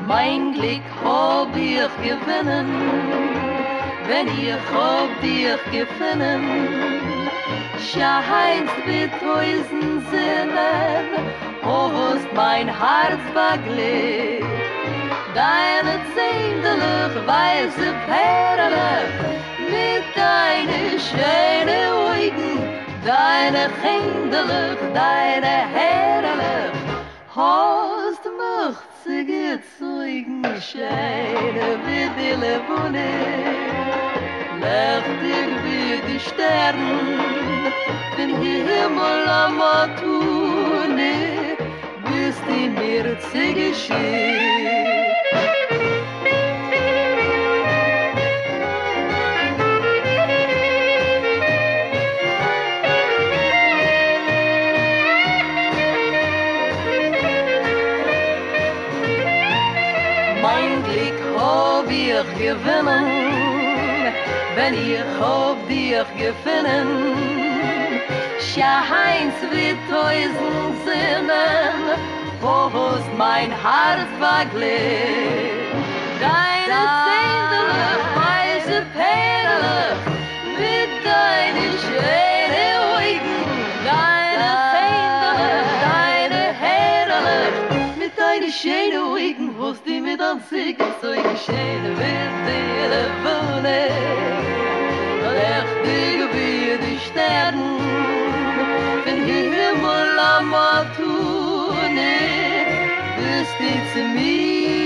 Mein Glück hab ich gewinnen, wenn ich hab dich gefunden. Scheinst mit tausend Sinnen, hast mein Herz beglückt. Deine zähnlich weiße Perle, mit deinen schönen Augen, deine Händlich, deine Herrlich, hast mich zu gezeugen, scheine wie die Levone, lechtig wie die Sterne, den Himmel am Atune, bist in mir zu geschehen. Mein Glück hab ich gewinnen, wenn ich hab dich gefunden. Scheinst wie tausend Sinnen, hast mein Herz beglückt. Deine zähnlich weiße Perle, mit deinen schönen Augen, deine zähnlich, deine Herrlich, mit deinen schönen Augen, hast du mit am Sieg so geschehen mit dir Levone, lechtig wie die Sterne, den Himmel am Atune, bist du zu mir